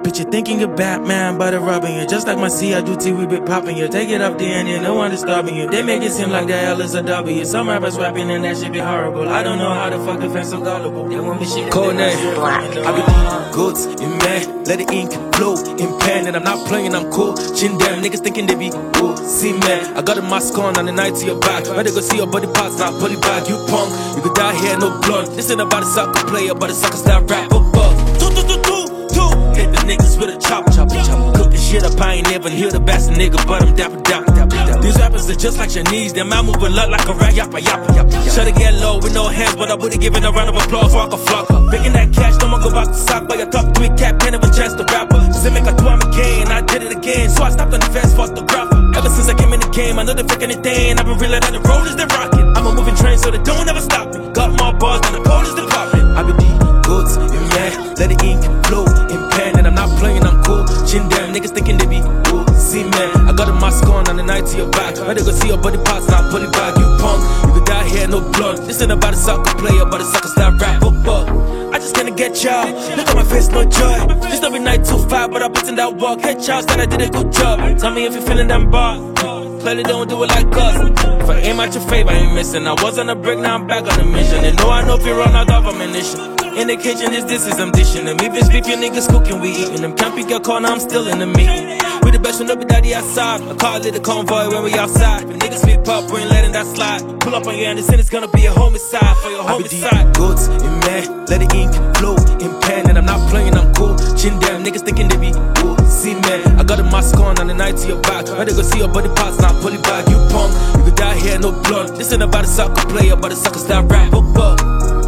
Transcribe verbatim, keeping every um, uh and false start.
Bitch, you thinking you're Batman, but they're robbing you. Just like my C I duty, we be popping you. Take it up the end, yeah, no one disturbing you. They make it seem like the L is a W. Some rappers rapping and that shit be horrible. I don't know how the fuck the fans so gullible. They want me shit. Cold name. I be eating goods in man, let the ink flow in pen, and I'm not playing, I'm cool. Chin damn, niggas thinking they be cool. See man, I got a mask on on the night to your back. Better go see your body parts, not pull it back. You punk, you could die here, no blood. This ain't about a soccer player, but a soccer star rap. Two, two, two, two, two. Hit the niggas with a chop, chop, chop. Cook the shit up, I ain't never hear the best nigga, but I'm dapper, dapper, dapper, dapper. These rappers are just like Chinese, them I move a lot like a rat, yappa, yappa, yappa. Shut it get low with no hands, but I would've given a round of applause for I could flock up. Making that cash, don't wanna go back to sock, but your top three cap can't have a chance to rap up. Say make a two, I'm again, I did it again, so I stopped on the fence, fuck the rapper. Ever since I came in the game, I know they fake anything. I've been reeling that the road is the rocket. I'm a moving train, so they don't ever stop me. Got more bars than the police, they poppin'. I be deep, goods in man, let the ink flow in pen, and I'm not playing, I'm cool. Chin damn, niggas thinking they be cool. See man, I got a mask on on the night to your back. Better go see your body parts, not pull it back. You punk, you could die here, no blood. This ain't about a soccer player, but a soccer star rap. I just gonna get y'all. Look at my face, no joy. This every night too fat, but I put in that walk. Head y'all said I did a good job. Tell me if you feeling them bar. Clearly don't do it like us. If I aim at your favor, I ain't missing. I was on a break, now I'm back on a mission. And know I know if you run out of ammunition. In the kitchen, is this is I'm dishing them. Even beef, your niggas cooking, we eating them. Can't pick your corner, I'm still in the meeting. We the best when nobody outside. I call it a convoy when we outside. If niggas flip up, we ain't letting that slide. Pull up on you and the sin is gonna be a homicide for your homicide. Goods in man, let the ink flow in pen, and I'm not playing, I'm cool. Chin damn, niggas thinking they be cool. See man, I got a mask on on the night to your back. Better go see your body parts, not pull it back. You punk, you could die here, no blood. This ain't about a soccer player, but a soccer star rap.